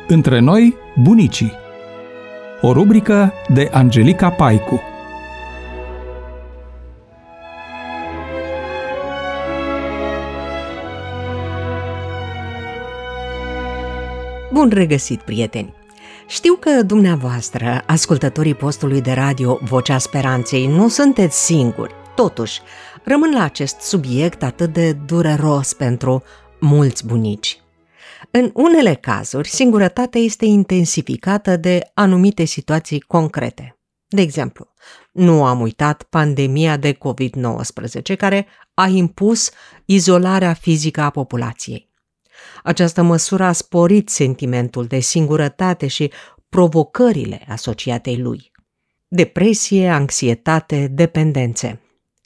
Între noi, bunicii. O rubrică de Angelica Paicu. Bun regăsit, prieteni! Știu că dumneavoastră, ascultătorii postului de radio Vocea Speranței, nu sunteți singuri. Totuși, rămân la acest subiect atât de dureros pentru mulți bunici. În unele cazuri, singurătatea este intensificată de anumite situații concrete. De exemplu, nu am uitat pandemia de COVID-19, care a impus izolarea fizică a populației. Această măsură a sporit sentimentul de singurătate și provocările asociate lui. Depresie, anxietate, dependențe.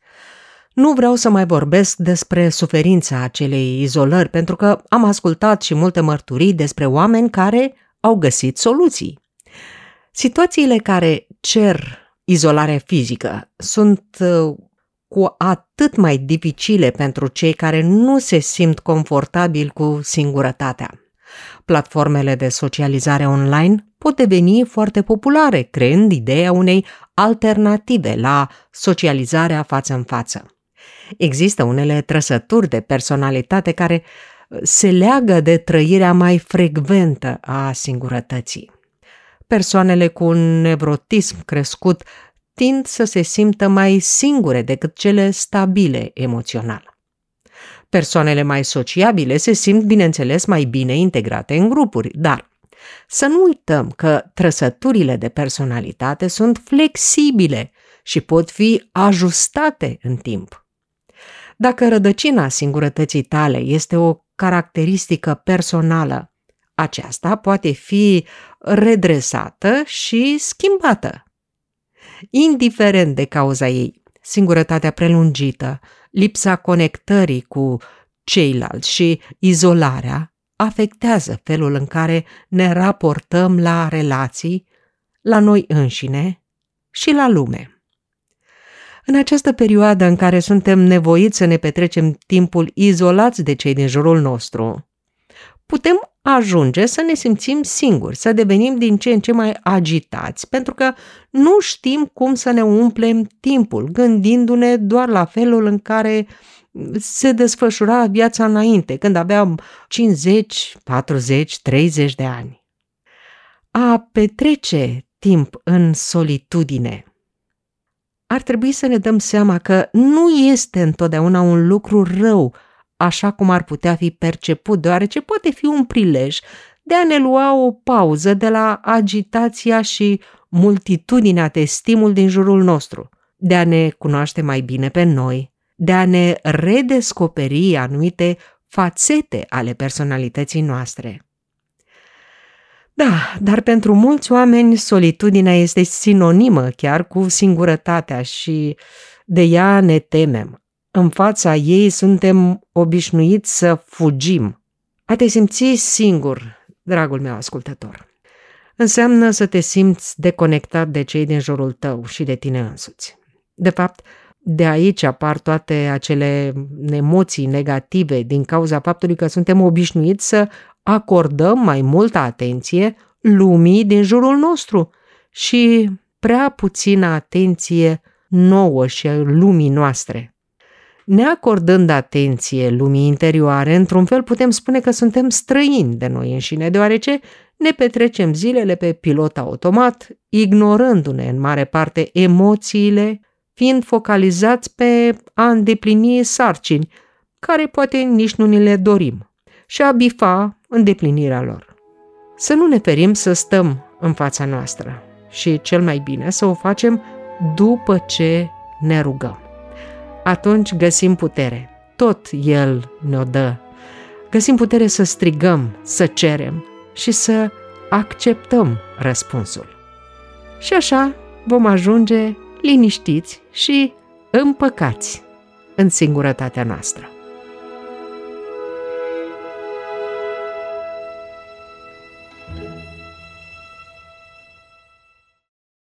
Nu vreau să mai vorbesc despre suferința acelei izolări, pentru că am ascultat și multe mărturii despre oameni care au găsit soluții. Situațiile care cer izolare fizică sunt cu atât mai dificile pentru cei care nu se simt confortabili cu singurătatea. Platformele de socializare online pot deveni foarte populare, creând ideea unei alternative la socializarea față în față. Există unele trăsături de personalitate care se leagă de trăirea mai frecventă a singurătății. Persoanele cu un nevrotism crescut tind să se simtă mai singure decât cele stabile emoțional. Persoanele mai sociabile se simt, bineînțeles, mai bine integrate în grupuri, dar să nu uităm că trăsăturile de personalitate sunt flexibile și pot fi ajustate în timp. Dacă rădăcina singurătății tale este o caracteristică personală, aceasta poate fi redresată și schimbată. Indiferent de cauza ei, singurătatea prelungită, lipsa conectării cu ceilalți și izolarea afectează felul în care ne raportăm la relații, la noi înșine și la lume. În această perioadă în care suntem nevoiți să ne petrecem timpul izolați de cei din jurul nostru, putem ajunge să ne simțim singuri, să devenim din ce în ce mai agitați, pentru că nu știm cum să ne umplem timpul, gândindu-ne doar la felul în care se desfășura viața înainte, când aveam 50, 40, 30 de ani. A petrece timp în solitudine. Ar trebui să ne dăm seama că nu este întotdeauna un lucru rău, așa cum ar putea fi perceput, deoarece poate fi un prilej de a ne lua o pauză de la agitația și multitudinea de stimuli din jurul nostru, de a ne cunoaște mai bine pe noi, de a ne redescoperi anumite fațete ale personalității noastre. Da, dar pentru mulți oameni solitudinea este sinonimă chiar cu singurătatea și de ea ne temem. În fața ei suntem obișnuiți să fugim. A te simți singur, dragul meu ascultător, înseamnă să te simți deconectat de cei din jurul tău și de tine însuți. De fapt, de aici apar toate acele emoții negative din cauza faptului că suntem obișnuiți să acordăm mai multă atenție lumii din jurul nostru și prea puțină atenție nouă și lumii noastre. Neacordând atenție lumii interioare, într-un fel putem spune că suntem străini de noi înșine, deoarece ne petrecem zilele pe pilot automat, ignorându-ne în mare parte emoțiile, fiind focalizați pe a îndeplini sarcini, care poate nici nu ni le dorim, și a bifa îndeplinirea lor. Să nu ne ferim să stăm în fața noastră și, cel mai bine, să o facem după ce ne rugăm. Atunci găsim putere. Tot El ne-o dă. Găsim putere să strigăm, să cerem și să acceptăm răspunsul. Și așa vom ajunge liniștiți și împăcați în singurătatea noastră.